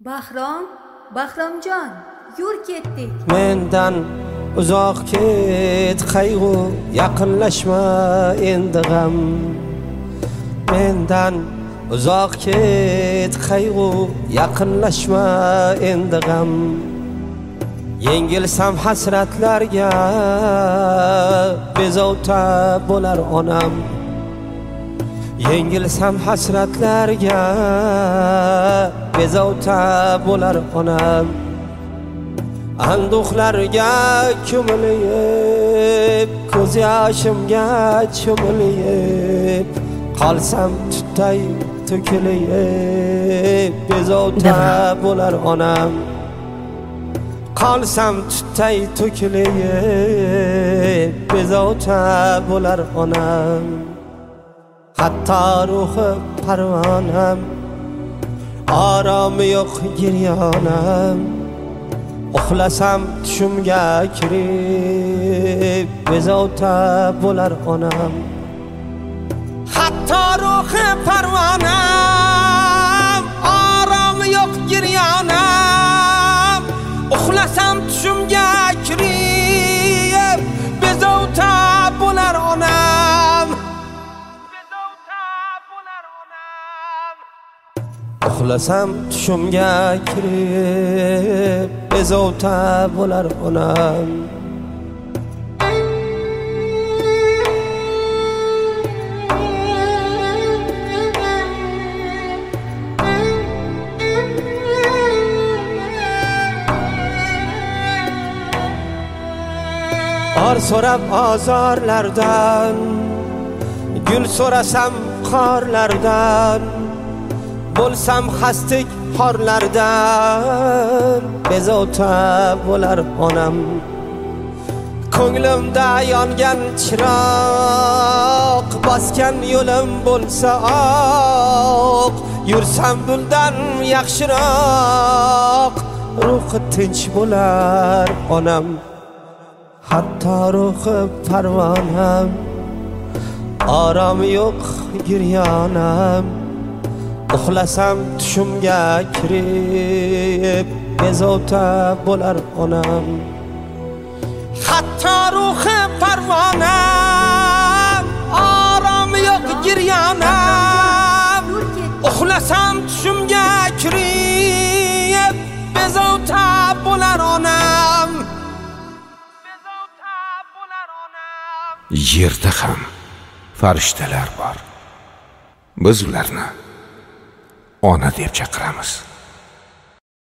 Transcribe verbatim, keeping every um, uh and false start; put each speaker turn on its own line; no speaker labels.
Bahrom, Bahromjon, yur ketdik.
Mendan uzoq ket qayg'u, yaqinlashma endi g'am. Mendan uzoq ket qayg'u, yaqinlashma endi g'am. Yengilsam hasratlarga bezovta bo'lar onam. Yengilsam hasratlarga bezovta bo'lar onam. Anduhlarga ko'milib, ko'z yoshimga cho'milib, qolsam tutay to'kilib, bezovta bo'lar onam. Qolsam tutay to'kilib, bezovta bo'lar onam. Hatto ruhi parvonam, oromi yo'q giryonam. Uxlasam tushimga kirib, bezovta bo'lar onam. Hatto ruhi parvonam, oromi yo'q giryonam. Uxlasam tushimga kirib, bezovta bo'lar onam. Uxlasam tushimga kirib, bezovta bo'lar onam. Or so'rab azorlardan, gul so'rasam qorlardan, bo'lsam xastik xorlardan, bezovta bo'lar onam. Ko'nglimda yongan chiroq, bosgan yo'lim bo'lsa oq, yursam bundan yaxshiroq, ruhi tinch bo'lar onam. Hatto ruhi parvonam, oromi yo'q giryonam. Uxlasam tushimga kirib, bezovta bo'lar onam. Hatto ruhi parvonam, oromi yo'q giryonam. Uxlasam tushimga kirib, bezovta bo'lar onam. Bezovta bo'lar onam.
Yerda ham farishtalar bor. Biz ularni ona deb chaqiramiz.